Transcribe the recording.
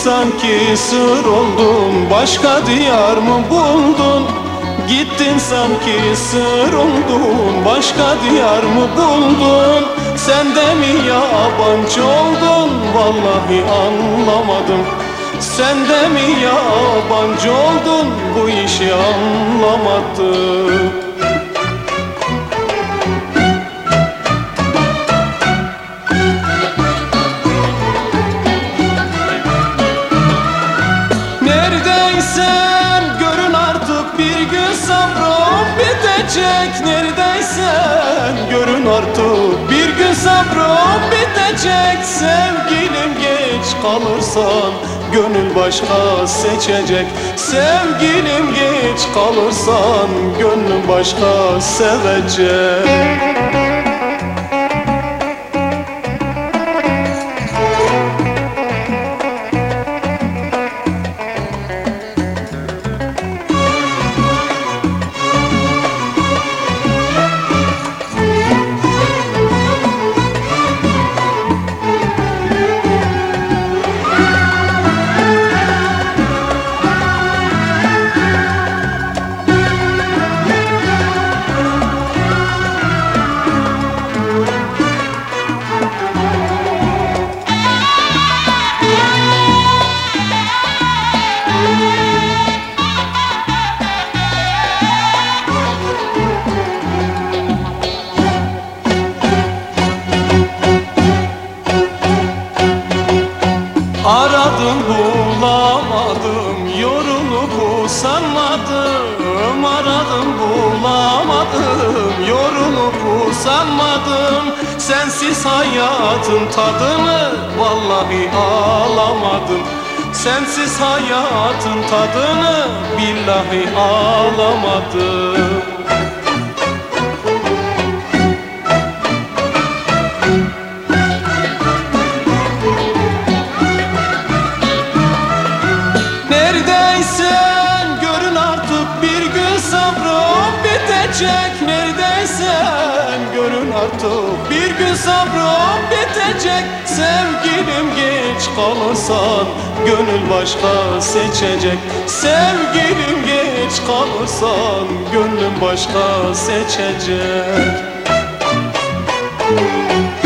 sanki sır oldun, başka diyar mı buldun? Gittin sanki sır oldun, başka diyar mı buldun? Sen de mi yabancı oldun? Vallahi anlamadım. Sen de mi yabancı oldun? Bu işi anlamadım. Neredeysen görün artık, bir gün sabrım bitecek. Neredeysen görün artık, bir gün sabrım bitecek. Sevgilim geç kalırsan gönül başka seçecek. Sevgilim geç kalırsan gönlüm başka sevecek. Aradım bulamadım, yorulup usanmadım. Aradım bulamadım, yorulup usanmadım. Sensiz hayatın tadını vallahi alamadım. Sensiz hayatın tadını billahi alamadım. Neredeysen görün artık, bir gün sabrım bitecek. Neredeysen görün artık, bir gün sabrım bitecek. Sevgilim geç kalırsan gönül başka seçecek. Sevgilim geç kalırsan gönlüm başka seçecek.